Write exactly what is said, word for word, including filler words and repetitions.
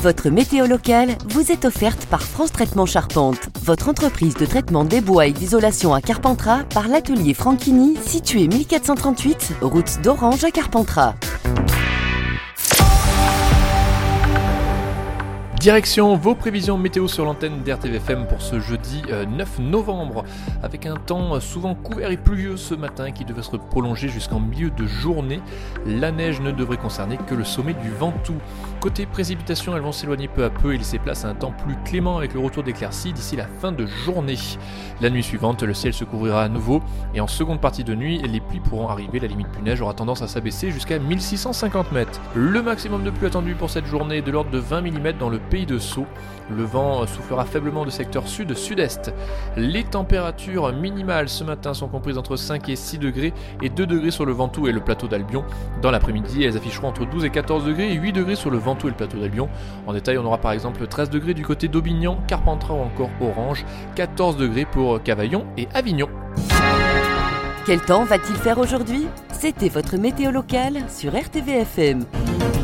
Votre météo locale vous est offerte par France Traitement Charpente, votre entreprise de traitement des bois et d'isolation à Carpentras par l'atelier Franchini, situé mille quatre cent trente-huit, route d'Orange à Carpentras. Direction vos prévisions météo sur l'antenne d'R T V F M pour ce jeudi neuf novembre, avec un temps souvent couvert et pluvieux ce matin qui devrait se prolonger jusqu'en milieu de journée. La neige ne devrait concerner que le sommet du Ventoux. Côté précipitations, elles vont s'éloigner peu à peu et laisser place à un temps plus clément avec le retour d'éclaircies d'ici la fin de journée. La nuit suivante, le ciel se couvrira à nouveau et en seconde partie de nuit, les pluies pourront arriver. La limite pluie-neige aura tendance à s'abaisser jusqu'à mille six cent cinquante mètres. Le maximum de pluie attendu pour cette journée est de l'ordre de vingt millimètres dans le pays de Sceaux. Le vent soufflera faiblement de secteur sud-sud-est. Les températures minimales ce matin sont comprises entre cinq et six degrés et deux degrés sur le Ventoux et le plateau d'Albion. Dans l'après-midi, elles afficheront entre douze et quatorze degrés et huit degrés sur le Ventoux et le plateau d'Albion. En détail, on aura par exemple treize degrés du côté d'Aubignan, Carpentras ou encore Orange, quatorze degrés pour Cavaillon et Avignon. Quel temps va-t-il faire aujourd'hui ? C'était votre météo locale sur R T V F M.